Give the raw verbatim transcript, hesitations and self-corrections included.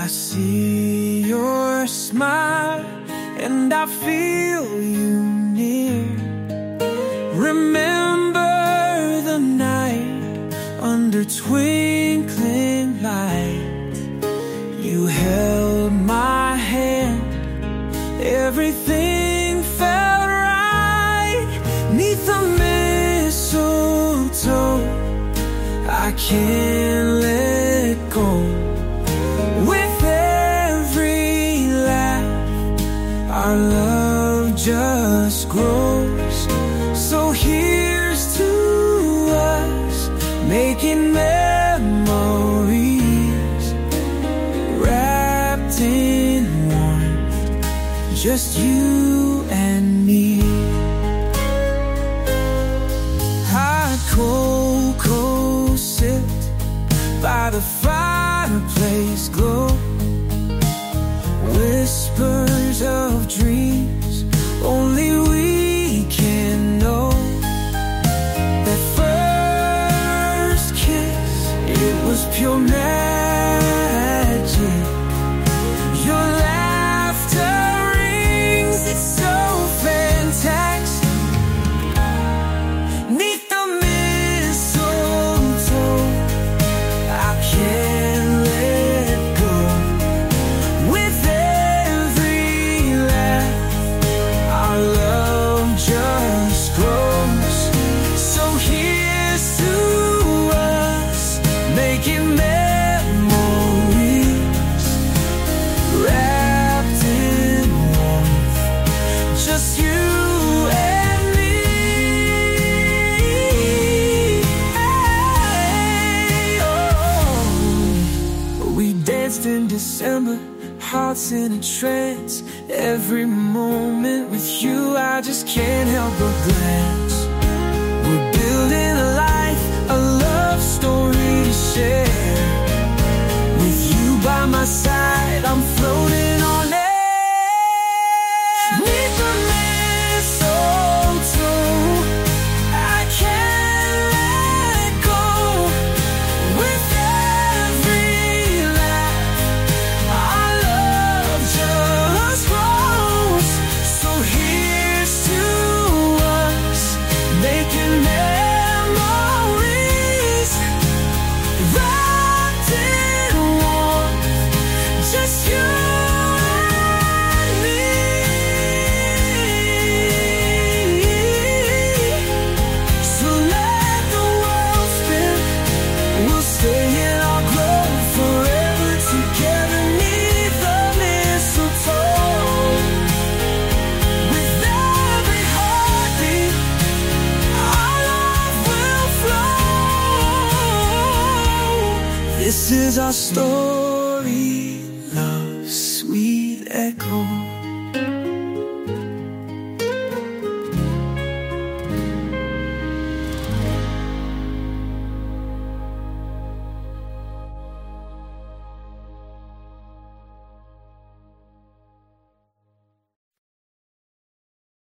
see your smile and I feel you near. Remember the night under twinkling light. You held my hand, everything felt right. 'Neath the mistletoe, I can't let go. With every laugh, our love just grows. So here's to us, making memories, wrapped in warmth, just you and me. Hot cocoa sipped by the fireplace glow. Whispers of dreams only we can know. That first kiss, it was pure magic. Your laughter rings, it's so fantastic. 'Neath the mistletoe, I can't let go. With every laugh, our love just grows. So here's to us, making memories, wrapped in warmth, just you and me. Hey, oh. We danced in December, hearts in a trance. Every moment with you, I just can't help but glance. We're building a life, a love story to share. With you by my side, I'm floating on air. 'Neath the mistletoe, I can't let go. With every laugh, our love just grows. So here's to us, making memories, wrapped in warmth, just you and me. So let the world spin, we'll stay in our glow forever together 'neath the mistletoe. With every heartbeat, our love will flow. This is our story, love's sweet echo.